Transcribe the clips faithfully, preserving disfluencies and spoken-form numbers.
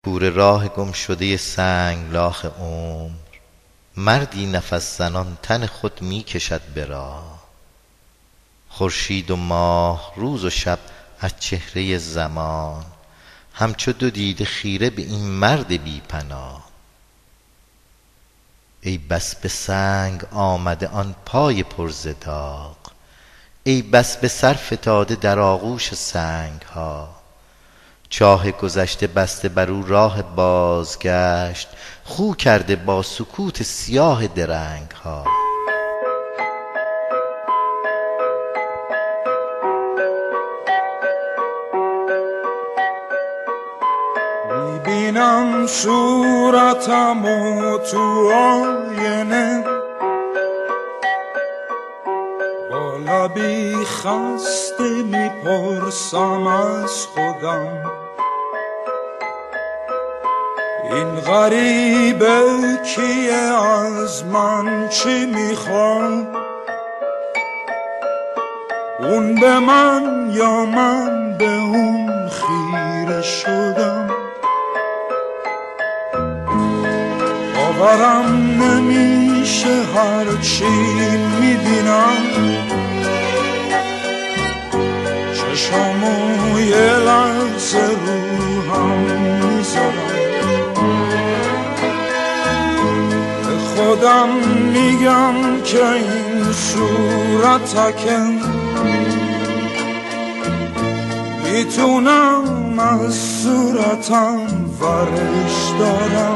کوره راه گم شده سنگلاخ عمر، مردی نفس زنان تن خود می کشد به راه. خورشید و ماه روز و شب از چهره زمان، همچو دو دیده خیره به این مرد بی پناه. ای بس به سنگ آمده آن پای پر ز داغ، ای بس به سر فتاده در آغوش سنگ ها. چاه گذشته بسته بر او راه بازگشت، خو کرده با سکوت سیاه درنگ ها. میبینم صورتم و تو آینه، با لبی خسته میپرسم از خودم، این غریبه کیه، از من چی میخواد؟ اون به من یا من به اون خیره شدم. باورم نمیشه هرچی میبینم، چشامو یه لحظه رو هم میذارم، به خودم میگم که این صورتکه میتونم از صورتم ورش دارم.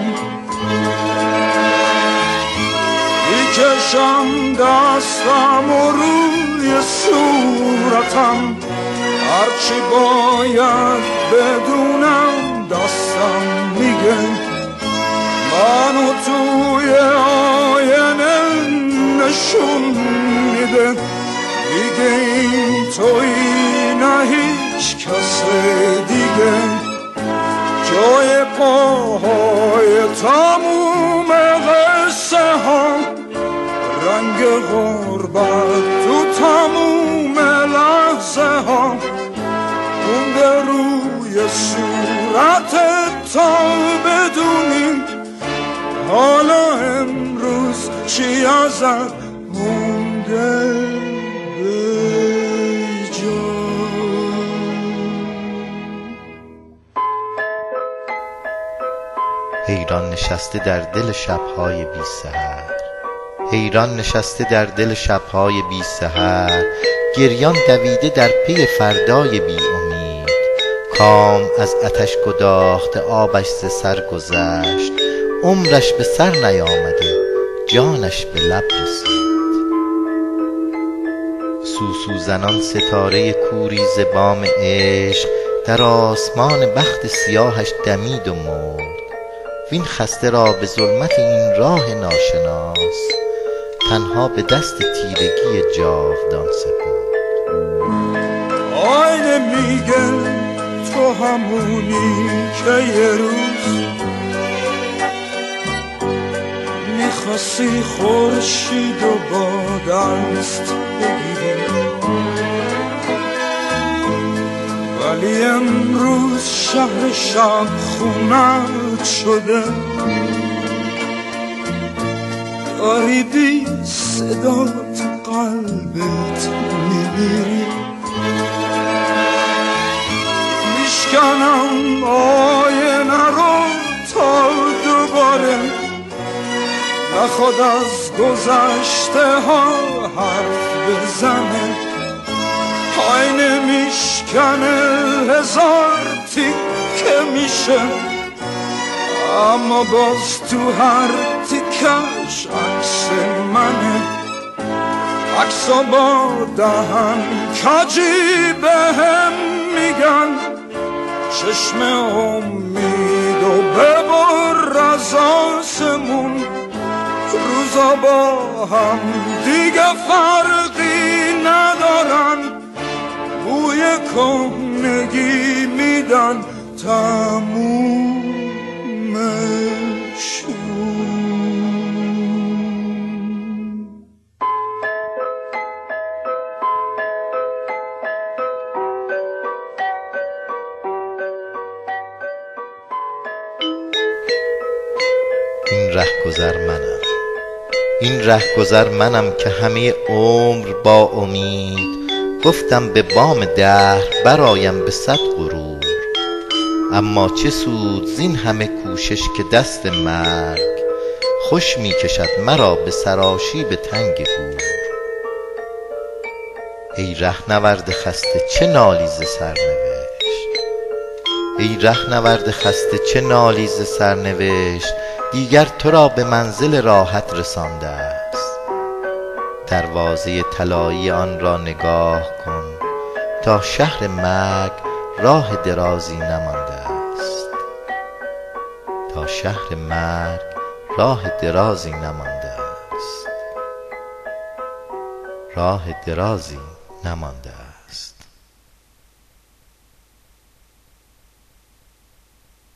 میکشم دستم و روی صورتم، هرچی باید بدونم دستم میگه، منو توی آینه نشون میده، میگه این تویی نه هیچ کس دیگه. جای پاهای تموم قصه ها، رنگ غربت تو تموم لحظه ها، مونده روی صورتت تا بدونی حالا امروز چی ازت مونده به جا. حیران نشسته در دل شب‌های بی سحر، حیران نشسته در دل شب‌های بی سحر، گریان دویده در پی فردای بی امید. کام از آتش گداخته آبش ز سر گذشت، عمرش به سر نیامده جانش به لب رسید. سوسو زنان ستاره کوری ز بام عشق، در آسمان بخت سیاهش دمید و مرد. وین خسته را به ظلمت این راه ناشناس، تنها به دست تیرگی جاودان سپرد. آینه میگه تو همونی که یه روز میخواستی خورشید و با دست بگیری، ولی امروز شهر شب خونت شده، داری بی صدا تو قلبت میمیری. میشکنم آینه رو تا دوباره نخواد از گذشته ها حرف بزنه. آینه میشکنه هزار تیکه میشه، اما باز تو هر تیکش عکس منه. عکسا با دهن کجی بهم میگن، چشم امید و ببر از آسمون. روزا با هم دیگه فرقی ندارن، بوی کهنگی میدن تمومشون. رهگذر منم، این رهگذر منم که همه عمر با امید گفتم به بام دهر برایم به صد غرور. اما چه سود زین همه کوشش که دست مرگ خوش می کشد مرا به سراشیب تنگ گور. ای رهنورد خسته چه نالی ز سرنوشت، ای رهنورد خسته چه نالی ز سرنوشت، دیگر تو را به منزل راحت رسانده است. دروازه طلایی آن را نگاه کن تا شهر مرگ راه درازی نمانده است، تا شهر مرگ راه درازی نمانده است، راه درازی نمانده است.